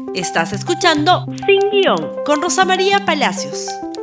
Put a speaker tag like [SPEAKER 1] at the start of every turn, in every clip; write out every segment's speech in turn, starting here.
[SPEAKER 1] Estás escuchando Sin Guión con Rosa María Palacios.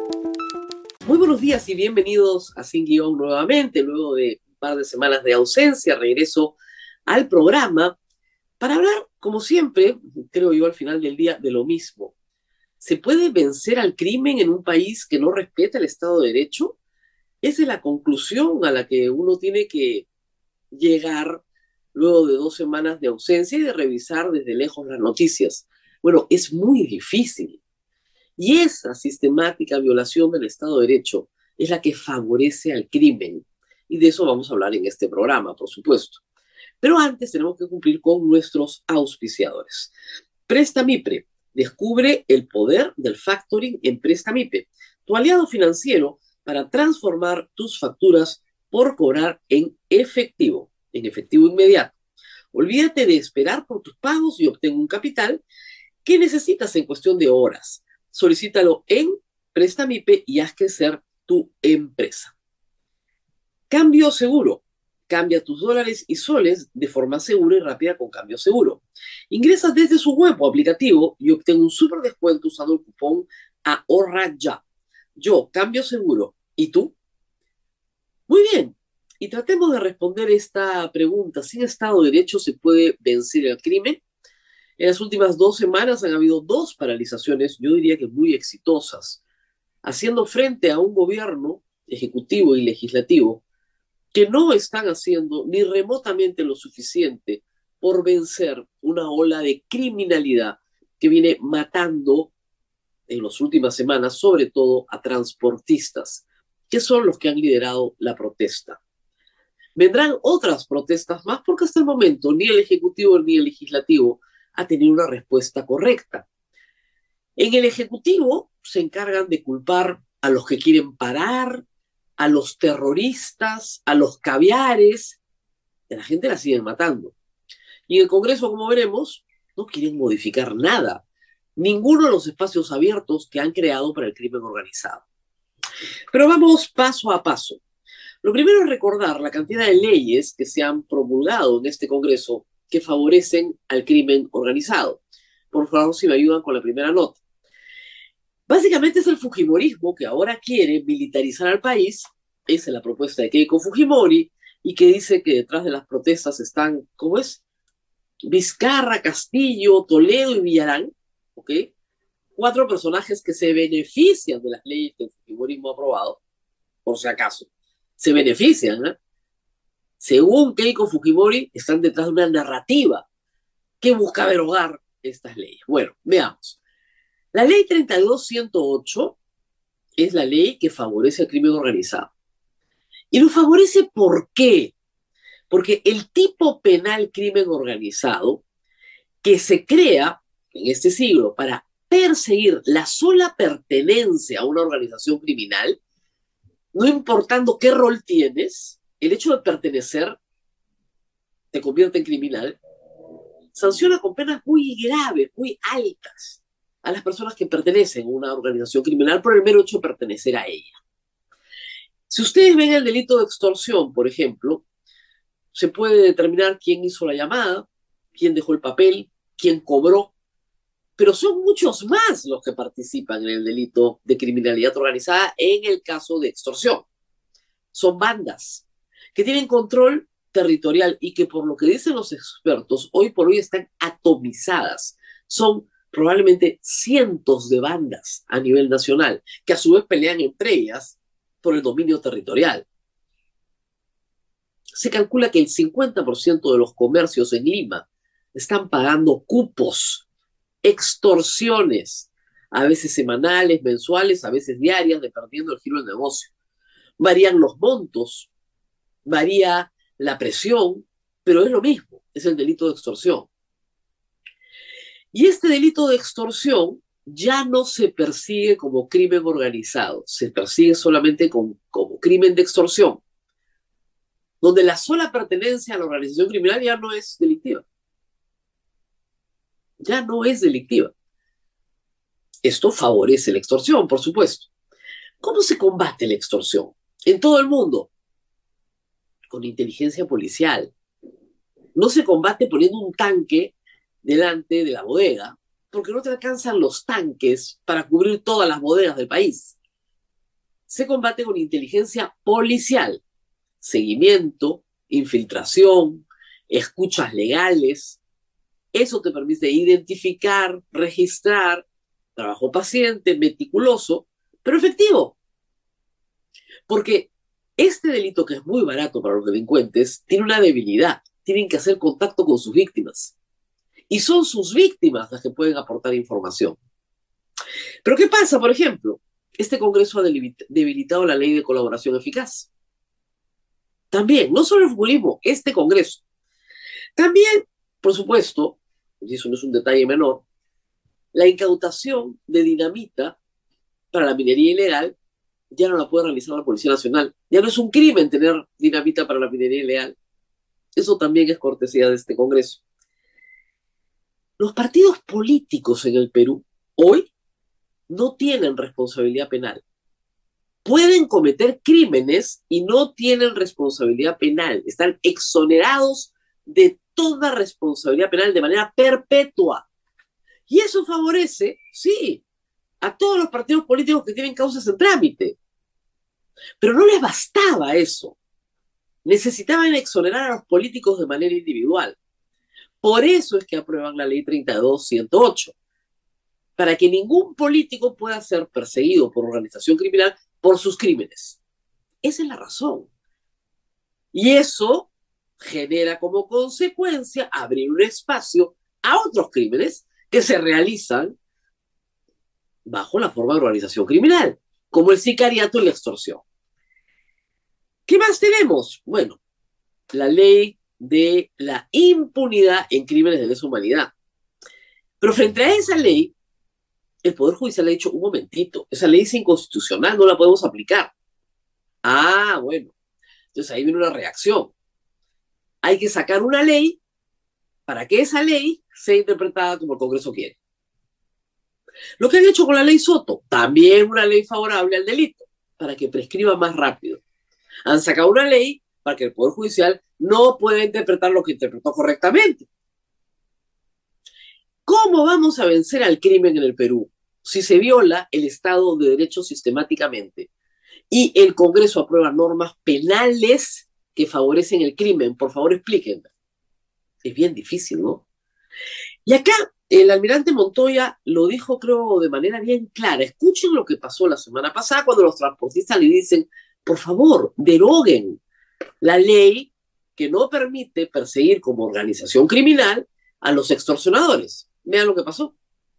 [SPEAKER 2] Muy buenos días y bienvenidos a Sin Guión nuevamente. Luego de un par de semanas de ausencia, regreso al programa para hablar, como siempre, creo yo al final del día, de lo mismo. ¿Se puede vencer al crimen en un país que no respeta el Estado de Derecho? Esa es la conclusión a la que uno tiene que llegar luego de 2 semanas de ausencia y de revisar desde lejos las noticias. Bueno, es muy difícil. Y esa sistemática violación del Estado de Derecho es la que favorece al crimen. Y de eso vamos a hablar en este programa, por supuesto. Pero antes tenemos que cumplir con nuestros auspiciadores. Prestamipre. Descubre el poder del factoring en Prestamipre, tu aliado financiero para transformar tus facturas por cobrar en efectivo inmediato. Olvídate de esperar por tus pagos y obtén un capital que necesitas en cuestión de horas. Solicítalo en Prestamipe y haz crecer tu empresa. Cambio Seguro. Cambia tus dólares y soles de forma segura y rápida con Cambio Seguro. Ingresa desde su web o aplicativo y obtén un súper descuento usando el cupón Ahorra Ya. Yo, Cambio Seguro. ¿Y tú? Muy bien. Y tratemos de responder esta pregunta. ¿Sin Estado de Derecho se puede vencer el crimen? En las últimas 2 semanas han habido 2 paralizaciones, yo diría que muy exitosas, haciendo frente a un gobierno ejecutivo y legislativo que no están haciendo ni remotamente lo suficiente por vencer una ola de criminalidad que viene matando en las últimas semanas, sobre todo a transportistas, que son los que han liderado la protesta. Vendrán otras protestas más porque hasta el momento ni el Ejecutivo ni el Legislativo ha tenido una respuesta correcta. En el Ejecutivo se encargan de culpar a los que quieren parar, a los terroristas, a los caviares, y a la gente la siguen matando. Y en el Congreso, como veremos, no quieren modificar nada, ninguno de los espacios abiertos que han creado para el crimen organizado. Pero vamos paso a paso. Lo primero es recordar la cantidad de leyes que se han promulgado en este Congreso que favorecen al crimen organizado. Por favor, si me ayudan con la primera nota. Básicamente es el fujimorismo que ahora quiere militarizar al país. Esa es la propuesta de Keiko Fujimori y que dice que detrás de las protestas están, ¿cómo es? Vizcarra, Castillo, Toledo y Villarán, ¿ok? 4 personajes que se benefician de las leyes que el fujimorismo ha aprobado, por si acaso. Se benefician, ¿eh? Según Keiko Fujimori, están detrás de una narrativa que busca derogar estas leyes. Bueno, veamos. La ley 32.108 es la ley que favorece el crimen organizado. Y lo favorece ¿por qué? Porque el tipo penal crimen organizado que se crea en este siglo para perseguir la sola pertenencia a una organización criminal, no importando qué rol tienes, el hecho de pertenecer te convierte en criminal, sanciona con penas muy graves, muy altas a las personas que pertenecen a una organización criminal por el mero hecho de pertenecer a ella. Si ustedes ven el delito de extorsión, por ejemplo, se puede determinar quién hizo la llamada, quién dejó el papel, quién cobró, pero son muchos más los que participan en el delito de criminalidad organizada en el caso de extorsión. Son bandas que tienen control territorial y que, por lo que dicen los expertos, hoy por hoy están atomizadas. Son probablemente cientos de bandas a nivel nacional, que a su vez pelean entre ellas por el dominio territorial. Se calcula que el 50% de los comercios en Lima están pagando cupos, extorsiones, a veces semanales, mensuales, a veces diarias, dependiendo del giro del negocio. Varían los montos, varía la presión, pero es lo mismo, es el delito de extorsión. Y este delito de extorsión ya no se persigue como crimen organizado, se persigue solamente como crimen de extorsión, donde la sola pertenencia a la organización criminal ya no es delictiva. Ya no es delictiva. Esto favorece la extorsión, por supuesto. ¿Cómo se combate la extorsión? En todo el mundo, con inteligencia policial. No se combate poniendo un tanque delante de la bodega, porque no te alcanzan los tanques para cubrir todas las bodegas del país. Se combate con inteligencia policial, seguimiento, infiltración, escuchas legales. Eso te permite identificar, registrar, trabajo paciente, meticuloso, pero efectivo. Porque este delito, que es muy barato para los delincuentes, tiene una debilidad. Tienen que hacer contacto con sus víctimas. Y son sus víctimas las que pueden aportar información. Pero ¿qué pasa, por ejemplo? Este Congreso ha debilitado la ley de colaboración eficaz. También, no solo el futbolismo, este Congreso. También, por supuesto, y eso no es un detalle menor, la incautación de dinamita para la minería ilegal ya no la puede realizar la Policía Nacional. Ya no es un crimen tener dinamita para la minería ilegal. Eso también es cortesía de este Congreso. Los partidos políticos en el Perú hoy no tienen responsabilidad penal. Pueden cometer crímenes y no tienen responsabilidad penal. Están exonerados de toda responsabilidad penal de manera perpetua. Y eso favorece, sí, a todos los partidos políticos que tienen causas en trámite. Pero no les bastaba eso. Necesitaban exonerar a los políticos de manera individual. Por eso es que aprueban la ley 32-108, para que ningún político pueda ser perseguido por organización criminal por sus crímenes. Esa es la razón. Y eso genera como consecuencia abrir un espacio a otros crímenes que se realizan bajo la forma de organización criminal, como el sicariato y la extorsión. ¿Qué más tenemos? Bueno, la ley de la impunidad en crímenes de lesa humanidad. Pero frente a esa ley, el Poder Judicial ha dicho, un momentito, esa ley es inconstitucional, no la podemos aplicar. Ah, bueno, entonces ahí viene una reacción. Hay que sacar una ley para que esa ley sea interpretada como el Congreso quiere. Lo que han hecho con la ley Soto, también una ley favorable al delito, para que prescriba más rápido. Han sacado una ley para que el Poder Judicial no pueda interpretar lo que interpretó correctamente. ¿Cómo vamos a vencer al crimen en el Perú si se viola el Estado de Derecho sistemáticamente y el Congreso aprueba normas penales que favorecen el crimen? Por favor, explíquenme. Es bien difícil, ¿no? Y acá el almirante Montoya lo dijo, creo, de manera bien clara. Escuchen lo que pasó la semana pasada cuando los transportistas le dicen, por favor, deroguen la ley que no permite perseguir como organización criminal a los extorsionadores. Vean lo que pasó.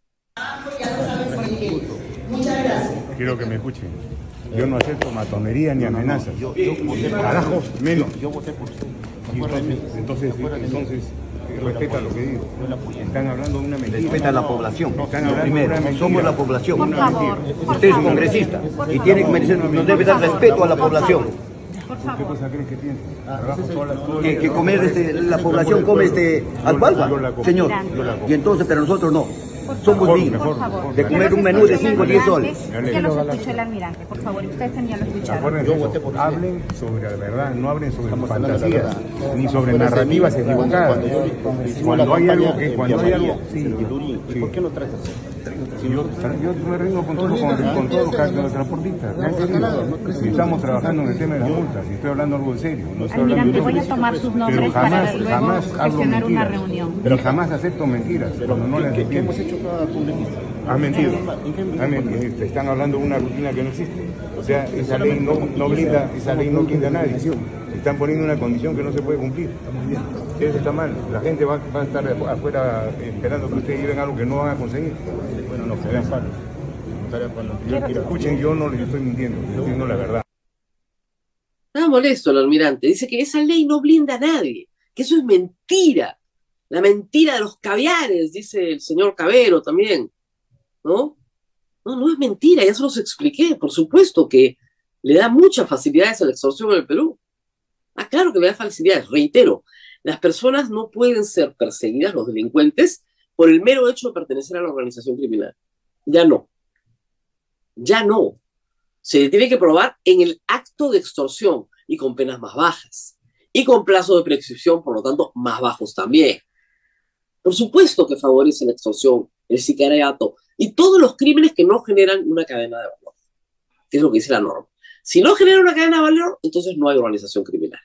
[SPEAKER 3] Quiero que me escuchen. Yo no acepto matonería ni amenazas. Carajos, menos.
[SPEAKER 4] Yo voté por usted.
[SPEAKER 3] Entonces, respeta lo que digo. Están hablando de una mentira.
[SPEAKER 4] Respeta a la población.
[SPEAKER 3] Están hablando
[SPEAKER 4] Primero,
[SPEAKER 3] de una mentira.
[SPEAKER 4] somos la población.
[SPEAKER 5] Por favor,
[SPEAKER 4] Usted es congresista y tiene que merecer, nos debe dar respeto a la población.
[SPEAKER 3] ¿Qué cosa crees que piensa?
[SPEAKER 4] Que comer la población come alfalfa, señor. Y entonces, pero nosotros no. Somos dignos de comer un menú de 5 o 10 soles.
[SPEAKER 5] Ya los escuchó el almirante, por favor, y ustedes también ya lo escucharon.
[SPEAKER 3] Yo voté por hablen sobre la verdad, no hablen sobre fantasías, ni sobre narrativas equivocadas. Cuando hay algo que...
[SPEAKER 4] ¿Por qué lo traes así?
[SPEAKER 3] Yo me rindo con todos los transportistas. Si estamos trabajando en el tema de las multas, y estoy hablando algo en serio. No estoy
[SPEAKER 5] Almirante, voy a tomar sus nombres para luego gestionar una reunión.
[SPEAKER 3] Pero jamás acepto mentiras cuando no las entiendo.
[SPEAKER 4] ¿Qué hemos hecho cada congresista?
[SPEAKER 3] Has mentido. Te están hablando de una rutina que no existe. O sea, esa ley no blinda a nadie. Se están poniendo una condición que no se puede cumplir. Eso está mal. La gente va a estar afuera esperando que ustedes lleven algo que no van a conseguir.
[SPEAKER 4] Bueno, no, se vean palos.
[SPEAKER 3] Escuchen, yo no les estoy mintiendo, estoy diciendo la verdad.
[SPEAKER 2] Está molesto el almirante. Dice que esa ley no blinda a nadie, que eso es mentira. La mentira de los caviares, dice el señor Cabero también. ¿No? No es mentira, ya se los expliqué. Por supuesto que le da muchas facilidades a la extorsión en el Perú. Claro que le da facilidades. Reitero, las personas no pueden ser perseguidas, los delincuentes, por el mero hecho de pertenecer a la organización criminal. Ya no. Se tiene que probar en el acto de extorsión y con penas más bajas. Y con plazo de prescripción, por lo tanto, más bajos también. Por supuesto que favorece la extorsión el sicariato y todos los crímenes que no generan una cadena de valor, que es lo que dice la norma. Si no genera una cadena de valor, entonces no hay organización criminal.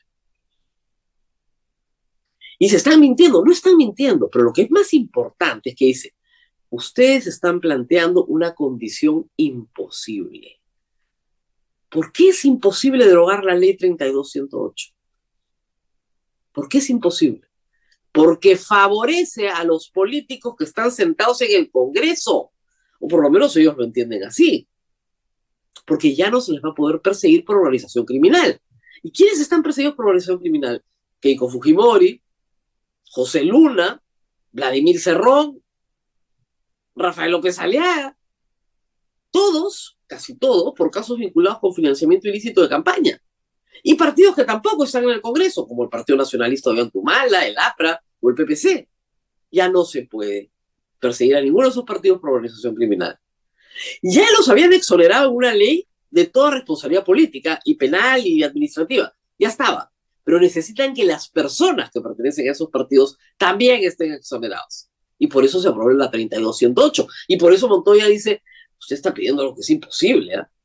[SPEAKER 2] Y se están mintiendo, no están mintiendo, pero lo que es más importante es que dice, ustedes están planteando una condición imposible. ¿Por qué es imposible derogar la ley 32-108? ¿Por qué es imposible? Porque favorece a los políticos que están sentados en el Congreso, o por lo menos ellos lo entienden así, porque ya no se les va a poder perseguir por organización criminal. ¿Y quiénes están perseguidos por organización criminal? Keiko Fujimori, José Luna, Vladimir Cerrón, Rafael López Aliaga, todos, casi todos, por casos vinculados con financiamiento ilícito de campaña. Y partidos que tampoco están en el Congreso, como el Partido Nacionalista de Ollantumala, el APRA o el PPC. Ya no se puede perseguir a ninguno de esos partidos por organización criminal. Ya los habían exonerado en una ley de toda responsabilidad política y penal y administrativa. Ya estaba. Pero necesitan que las personas que pertenecen a esos partidos también estén exonerados. Y por eso se aprobó la 32-108. Y por eso Montoya dice, usted está pidiendo algo que es imposible, ¿eh?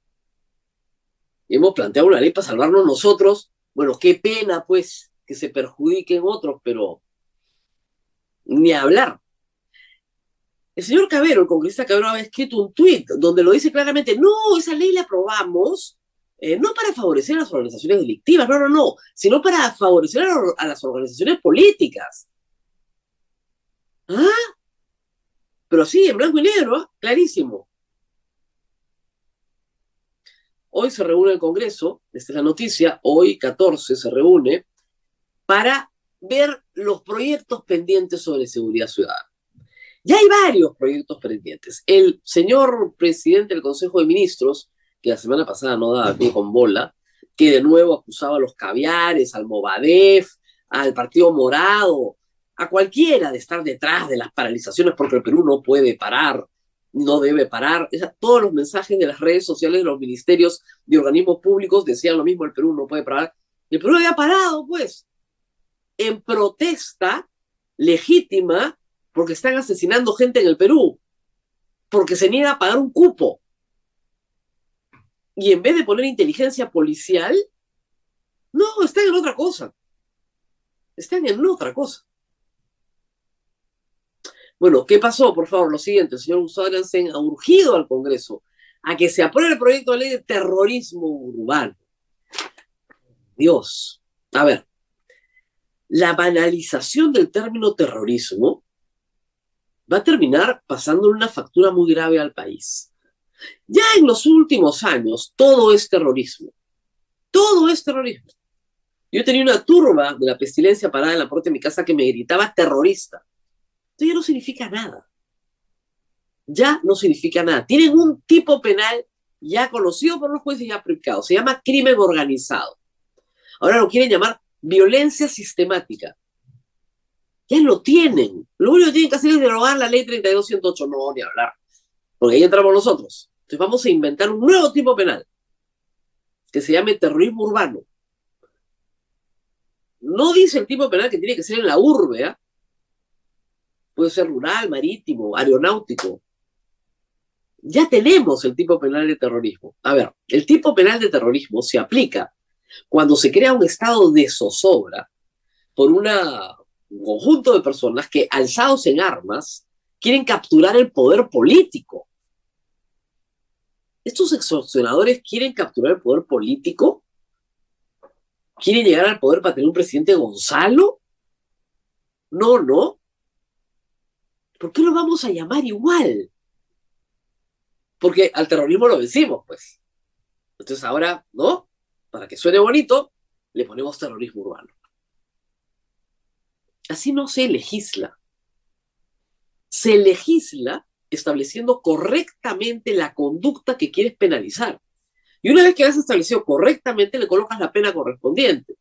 [SPEAKER 2] Y hemos planteado una ley para salvarnos nosotros. Bueno, qué pena, pues, que se perjudiquen otros, pero ni hablar. El señor Cavero, el congresista Cavero, ha escrito un tuit donde lo dice claramente, no, esa ley la aprobamos no para favorecer a las organizaciones delictivas, no, sino para favorecer a las organizaciones políticas. ¿Ah? Pero sí, en blanco y negro, ¿eh? Clarísimo. Hoy se reúne el Congreso, esta es la noticia, hoy 14 se reúne para ver los proyectos pendientes sobre seguridad ciudadana. Ya hay varios proyectos pendientes. El señor presidente del Consejo de Ministros, que la semana pasada no daba pie con bola, que de nuevo acusaba a los caviares, al Movadef, al Partido Morado, a cualquiera de estar detrás de las paralizaciones porque el Perú no puede parar, no debe parar. Todos los mensajes de las redes sociales de los ministerios de organismos públicos decían lo mismo, el Perú no puede parar. El Perú había parado, pues, en protesta legítima porque están asesinando gente en el Perú, porque se niega a pagar un cupo. Y en vez de poner inteligencia policial, no, están en otra cosa. Están en otra cosa. Bueno, ¿qué pasó? Por favor, lo siguiente, el señor Gustavo Aranzén ha urgido al Congreso a que se apruebe el proyecto de ley de terrorismo urbano. Dios, a ver, la banalización del término terrorismo va a terminar pasándole una factura muy grave al país. Ya en los últimos años, todo es terrorismo. Todo es terrorismo. Yo tenía una turba de la pestilencia parada en la puerta de mi casa que me gritaba terrorista. Esto ya no significa nada. Ya no significa nada. Tienen un tipo penal ya conocido por los jueces y ya aplicado. Se llama crimen organizado. Ahora lo quieren llamar violencia sistemática. Ya lo tienen. Lo único que tienen que hacer es derogar la ley 32-108. No, ni hablar. Porque ahí entramos nosotros. Entonces vamos a inventar un nuevo tipo penal que se llame terrorismo urbano. No dice el tipo penal que tiene que ser en la urbe, ¿eh? Puede ser rural, marítimo, aeronáutico. Ya tenemos el tipo penal de terrorismo. A ver, el tipo penal de terrorismo se aplica cuando se crea un estado de zozobra por un conjunto de personas que, alzados en armas, quieren capturar el poder político. ¿Estos extorsionadores quieren capturar el poder político? ¿Quieren llegar al poder para tener un presidente Gonzalo? No. ¿Por qué lo vamos a llamar igual? Porque al terrorismo lo vencimos, pues. Entonces ahora, ¿no? Para que suene bonito, le ponemos terrorismo urbano. Así no se legisla. Se legisla estableciendo correctamente la conducta que quieres penalizar. Y una vez que has establecido correctamente, le colocas la pena correspondiente.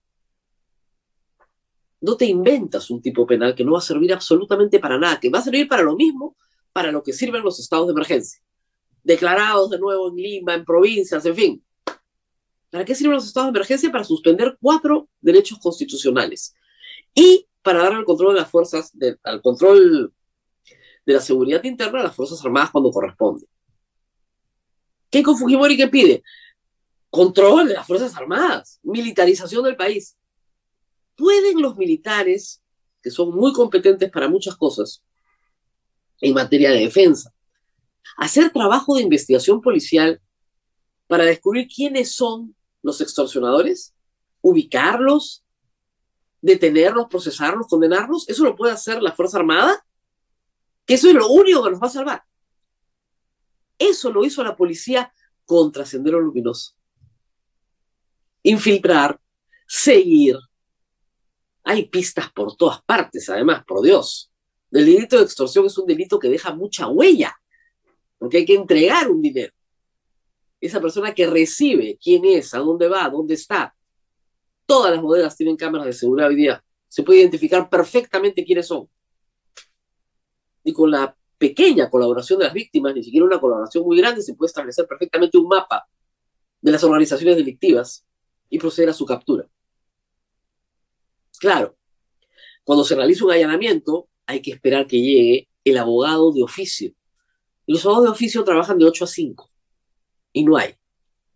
[SPEAKER 2] No te inventas un tipo penal que no va a servir absolutamente para nada, que va a servir para lo mismo para lo que sirven los estados de emergencia. Declarados de nuevo en Lima, en provincias, en fin. ¿Para qué sirven los estados de emergencia? Para suspender 4 derechos constitucionales. Y para dar el control de las fuerzas, al control de la seguridad interna a las Fuerzas Armadas cuando corresponde. Keiko Fujimori, ¿qué pide? Control de las Fuerzas Armadas, militarización del país. ¿Pueden los militares, que son muy competentes para muchas cosas en materia de defensa, hacer trabajo de investigación policial para descubrir quiénes son los extorsionadores, ubicarlos, detenerlos, procesarlos, condenarlos? ¿Eso lo puede hacer la Fuerza Armada? Que eso es lo único que nos va a salvar. Eso lo hizo la policía contra Sendero Luminoso. Infiltrar, seguir. Hay pistas por todas partes, además, por Dios. El delito de extorsión es un delito que deja mucha huella, porque hay que entregar un dinero. Esa persona que recibe, quién es, a dónde va, dónde está. Todas las bodegas tienen cámaras de seguridad hoy día. Se puede identificar perfectamente quiénes son. Y con la pequeña colaboración de las víctimas, ni siquiera una colaboración muy grande, se puede establecer perfectamente un mapa de las organizaciones delictivas y proceder a su captura. Claro, cuando se realiza un allanamiento, hay que esperar que llegue el abogado de oficio. Y los abogados de oficio trabajan de 8 a 5 y no hay.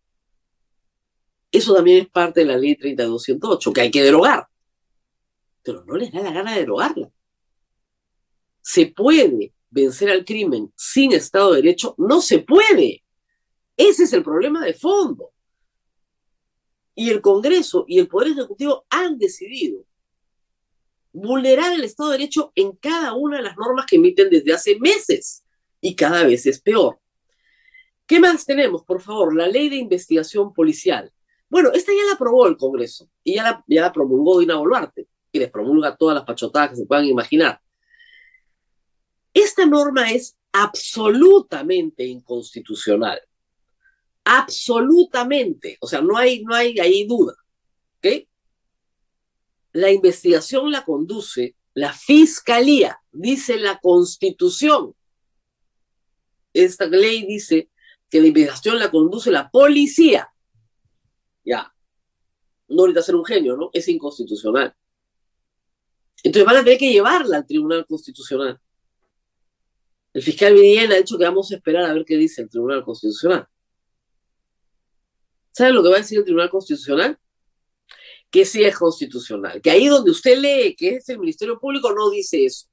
[SPEAKER 2] Eso también es parte de la ley 3208, que hay que derogar. Pero no les da la gana de derogarla. ¿Se puede vencer al crimen sin Estado de Derecho? No se puede. Ese es el problema de fondo. Y el Congreso y el Poder Ejecutivo han decidido vulnerar el Estado de Derecho en cada una de las normas que emiten desde hace meses. Y cada vez es peor. ¿Qué más tenemos? Por favor, la ley de investigación policial. Bueno, esta ya la aprobó el Congreso y ya la promulgó Dina Boluarte, que les promulga todas las pachotadas que se puedan imaginar. Esta norma es absolutamente inconstitucional. Absolutamente. O sea, no hay ahí duda. ¿Ok? La investigación la conduce la Fiscalía, dice la Constitución. Esta ley dice que la investigación la conduce la policía. Ya. No ahorita ser un genio, ¿no? Es inconstitucional. Entonces van a tener que llevarla al Tribunal Constitucional. El fiscal Vidien ha dicho que vamos a esperar a ver qué dice el Tribunal Constitucional. ¿Saben lo que va a decir el Tribunal Constitucional? Que sí es constitucional. Que ahí donde usted lee que es el Ministerio Público no dice eso.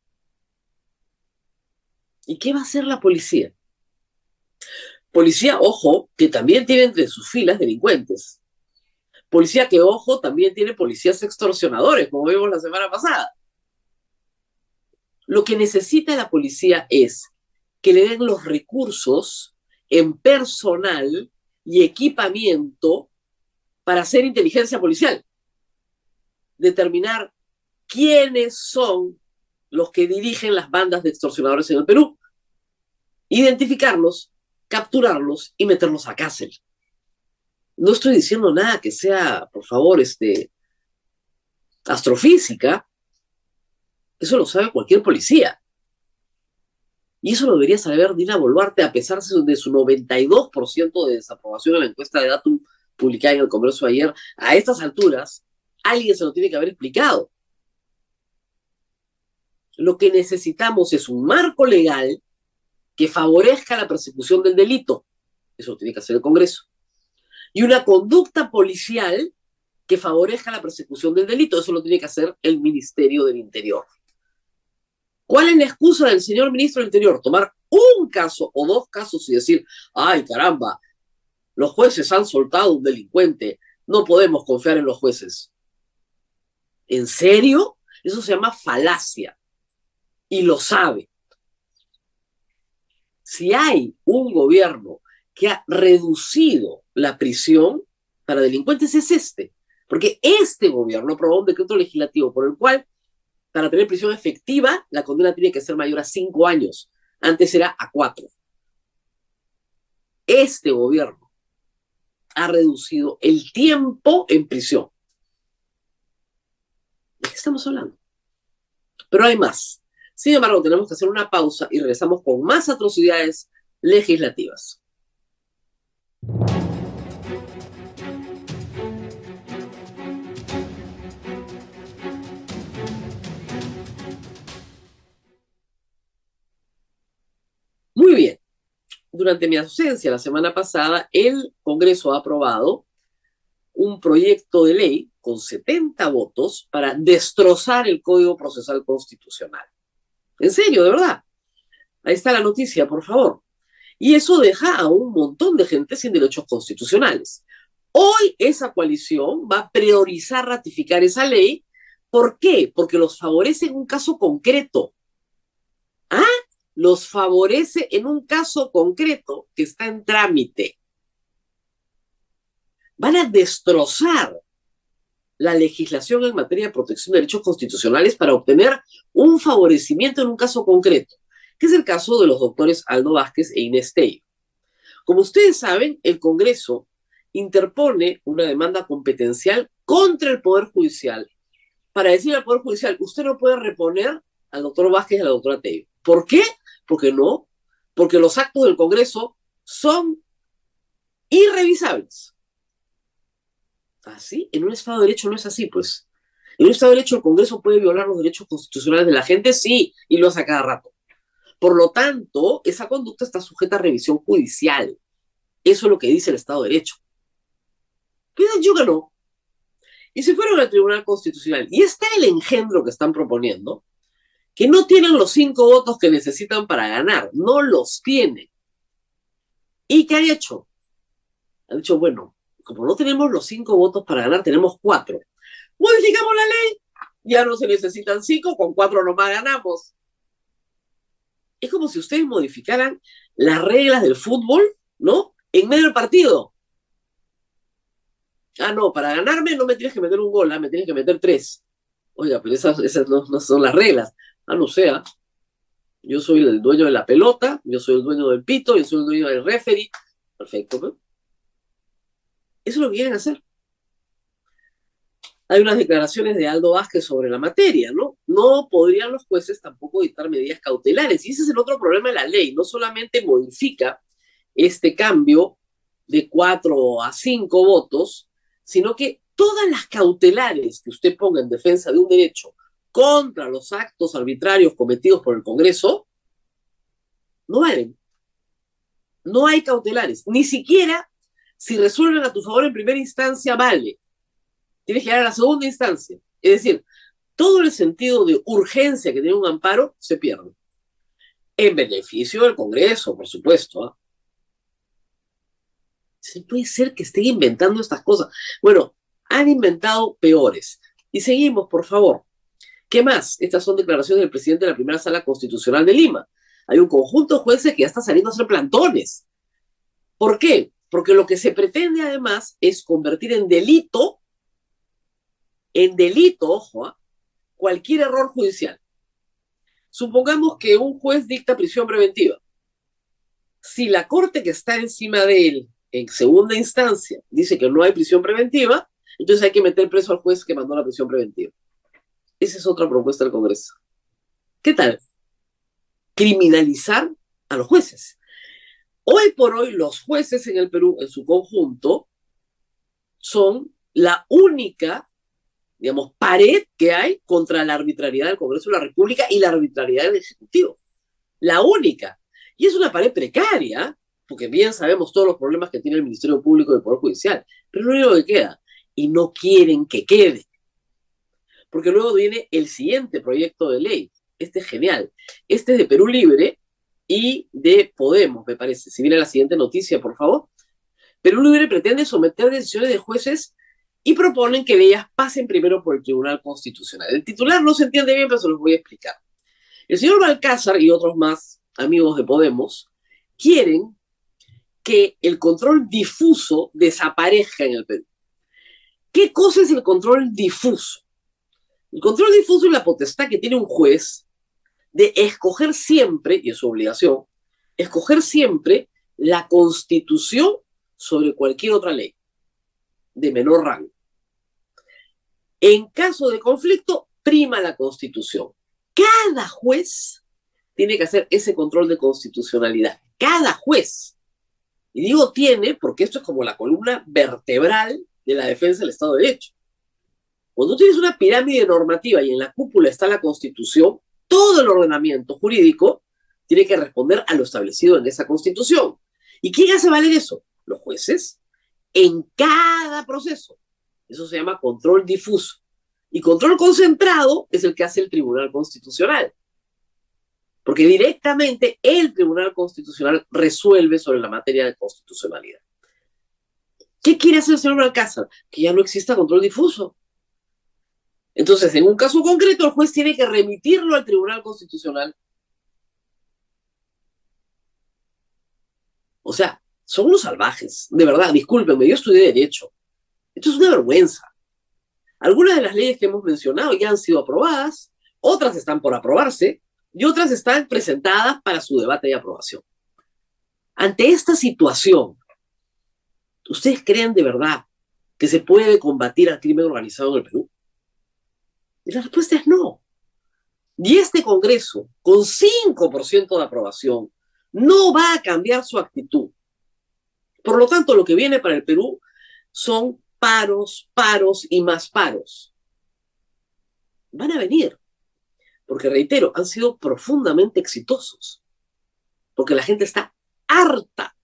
[SPEAKER 2] ¿Y qué va a hacer la policía? Policía, ojo, que también tiene entre sus filas delincuentes. Policía que, ojo, también tiene policías extorsionadores, como vimos la semana pasada. Lo que necesita la policía es que le den los recursos en personal y equipamiento para hacer inteligencia policial. Determinar quiénes son los que dirigen las bandas de extorsionadores en el Perú. Identificarlos, capturarlos y meterlos a cárcel. No estoy diciendo nada que sea, por favor, astrofísica. Eso lo sabe cualquier policía. Y eso lo debería saber Dina Boluarte, a pesar de su 92% de desaprobación en la encuesta de Datum publicada en el Congreso ayer. A estas alturas, alguien se lo tiene que haber explicado. Lo que necesitamos es un marco legal que favorezca la persecución del delito. Eso lo tiene que hacer el Congreso. Y una conducta policial que favorezca la persecución del delito. Eso lo tiene que hacer el Ministerio del Interior. ¿Cuál es la excusa del señor ministro del Interior? Tomar un caso o dos casos y decir, ay, caramba, los jueces han soltado un delincuente, no podemos confiar en los jueces. ¿En serio? Eso se llama falacia. Y lo sabe. Si hay un gobierno que ha reducido la prisión para delincuentes es este. Porque este gobierno aprobó un decreto legislativo por el cual, para tener prisión efectiva, la condena tiene que ser mayor a 5 años. Antes era a 4. Este gobierno ha reducido el tiempo en prisión. ¿De qué estamos hablando? Pero hay más. Sin embargo, tenemos que hacer una pausa y regresamos con más atrocidades legislativas. Muy bien. Durante mi ausencia la semana pasada, el Congreso ha aprobado un proyecto de ley con 70 votos para destrozar el Código Procesal Constitucional. En serio, de verdad. Ahí está la noticia, por favor. Y eso deja a un montón de gente sin derechos constitucionales. Hoy esa coalición va a priorizar ratificar esa ley. ¿Por qué? Porque los favorece en un caso concreto. ¿Ah? Los favorece en un caso concreto que está en trámite. Van a destrozar la legislación en materia de protección de derechos constitucionales para obtener un favorecimiento en un caso concreto, que es el caso de los doctores Aldo Vázquez e Inés Tello. Como ustedes saben, el Congreso interpone una demanda competencial contra el Poder Judicial para decir al Poder Judicial, usted no puede reponer al doctor Vázquez y a la doctora Tello. ¿Por qué? Porque los actos del Congreso son irrevisables. ¿Así? En un Estado de Derecho no es así, pues. En un Estado de Derecho el Congreso puede violar los derechos constitucionales de la gente, sí, y lo hace a cada rato. Por lo tanto, esa conducta está sujeta a revisión judicial. Eso es lo que dice el Estado de Derecho. Pero yo que no. Y se fueron al Tribunal Constitucional. Y está el engendro que están proponiendo, que no tienen los 5 votos que necesitan para ganar. No los tienen. ¿Y qué han hecho? Han dicho, bueno, como no tenemos los 5 votos para ganar, tenemos 4. Modificamos la ley. Ya no se necesitan 5, con 4 nomás ganamos. Es como si ustedes modificaran las reglas del fútbol, ¿no? En medio del partido. Ah, no, para ganarme no me tienes que meter un gol, me tienes que meter 3. Oiga, pero esas no son las reglas. No sea. Yo soy el dueño de la pelota, yo soy el dueño del pito, yo soy el dueño del referee. Perfecto, ¿no? Eso es lo que quieren hacer. Hay unas declaraciones de Aldo Vázquez sobre la materia, ¿no? No podrían los jueces tampoco dictar medidas cautelares. Y ese es el otro problema de la ley. No solamente modifica este cambio de 4 a 5 votos, sino que todas las cautelares que usted ponga en defensa de un derecho contra los actos arbitrarios cometidos por el Congreso, no valen. No hay cautelares. Ni siquiera si resuelven a tu favor en primera instancia, vale. Tienes que llegar a la segunda instancia. Es decir, todo el sentido de urgencia que tiene un amparo se pierde. En beneficio del Congreso, por supuesto. ¿Se puede ser que estén inventando estas cosas? Bueno, han inventado peores. Y seguimos, por favor. ¿Qué más? Estas son declaraciones del presidente de la primera sala constitucional de Lima. Hay un conjunto de jueces que ya está saliendo a hacer plantones. ¿Por qué? Porque lo que se pretende además es convertir en delito, ojo, cualquier error judicial. Supongamos que un juez dicta prisión preventiva. Si la corte que está encima de él, en segunda instancia, dice que no hay prisión preventiva, entonces hay que meter preso al juez que mandó la prisión preventiva. Esa es otra propuesta del Congreso. ¿Qué tal? Criminalizar a los jueces. Hoy por hoy, los jueces en el Perú, en su conjunto, son la única, digamos, pared que hay contra la arbitrariedad del Congreso de la República y la arbitrariedad del Ejecutivo. La única. Y es una pared precaria, porque bien sabemos todos los problemas que tiene el Ministerio Público y el Poder Judicial, pero es lo único que queda. Y no quieren que quede. Porque luego viene el siguiente proyecto de ley. Este es genial. Este es de Perú Libre y de Podemos, me parece. Si viene la siguiente noticia, por favor. Perú Libre pretende someter decisiones de jueces y proponen que ellas pasen primero por el Tribunal Constitucional. El titular no se entiende bien, pero se los voy a explicar. El señor Balcázar y otros más amigos de Podemos quieren que el control difuso desaparezca en el Perú. ¿Qué cosa es el control difuso? El control difuso es la potestad que tiene un juez de escoger siempre, y es su obligación, escoger siempre la Constitución sobre cualquier otra ley de menor rango. En caso de conflicto, prima la Constitución. Cada juez tiene que hacer ese control de constitucionalidad. Cada juez. Y digo tiene porque esto es como la columna vertebral de la defensa del Estado de Derecho. Cuando tienes una pirámide normativa y en la cúpula está la Constitución, todo el ordenamiento jurídico tiene que responder a lo establecido en esa Constitución. ¿Y quién hace valer eso? Los jueces, en cada proceso. Eso se llama control difuso. Y control concentrado es el que hace el Tribunal Constitucional. Porque directamente el Tribunal Constitucional resuelve sobre la materia de constitucionalidad. ¿Qué quiere hacer el señor Balcázar? Que ya no exista control difuso. Entonces, en un caso concreto, el juez tiene que remitirlo al Tribunal Constitucional. O sea, son unos salvajes. De verdad, discúlpenme, yo estudié Derecho. Esto es una vergüenza. Algunas de las leyes que hemos mencionado ya han sido aprobadas, otras están por aprobarse y otras están presentadas para su debate y aprobación. Ante esta situación, ¿ustedes creen de verdad que se puede combatir al crimen organizado en el Perú? Y la respuesta es no. Y este Congreso, con 5% de aprobación, no va a cambiar su actitud. Por lo tanto, lo que viene para el Perú son paros, paros y más paros. Van a venir. Porque, reitero, han sido profundamente exitosos. Porque la gente está harta.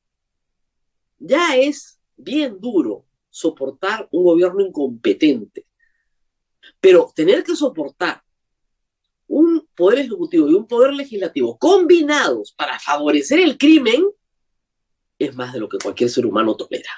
[SPEAKER 2] Ya es bien duro soportar un gobierno incompetente. Pero tener que soportar un poder ejecutivo y un poder legislativo combinados para favorecer el crimen es más de lo que cualquier ser humano tolera.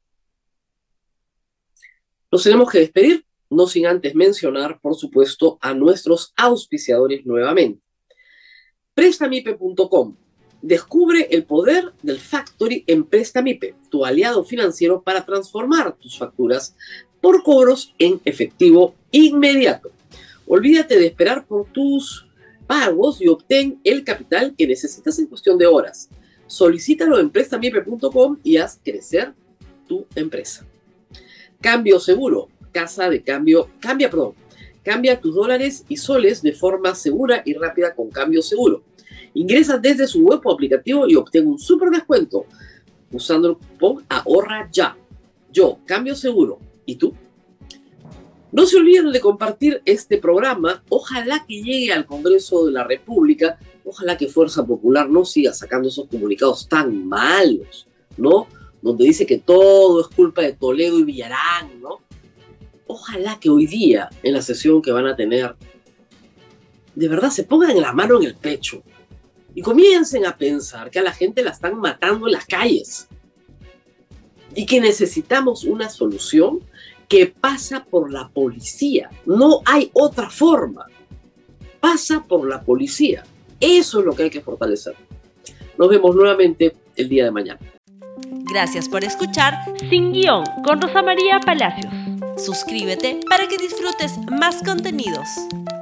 [SPEAKER 2] Nos tenemos que despedir, no sin antes mencionar, por supuesto, a nuestros auspiciadores nuevamente. Prestamipe.com. Descubre el poder del Factory en Prestamipe, tu aliado financiero para transformar tus facturas por cobros en efectivo inmediato. Olvídate de esperar por tus pagos y obtén el capital que necesitas en cuestión de horas. Solicítalo en prestamipe.com y haz crecer tu empresa. Cambio Seguro, casa de cambio, cambia tus dólares y soles de forma segura y rápida con Cambio Seguro. Ingresa desde su web o aplicativo y obtén un súper descuento usando el cupón Ahorra Ya. Yo, Cambio Seguro. ¿Y tú? No se olviden de compartir este programa. Ojalá que llegue al Congreso de la República. Ojalá que Fuerza Popular no siga sacando esos comunicados tan malos, ¿no? Donde dice que todo es culpa de Toledo y Villarán, ¿no? Ojalá que hoy día, en la sesión que van a tener, de verdad se pongan la mano en el pecho y comiencen a pensar que a la gente la están matando en las calles y que necesitamos una solución que pasa por la policía. No hay otra forma. Pasa por la policía. Eso es lo que hay que fortalecer. Nos vemos nuevamente el día de mañana.
[SPEAKER 1] Gracias por escuchar Sin Guión con Rosa María Palacios. Suscríbete para que disfrutes más contenidos.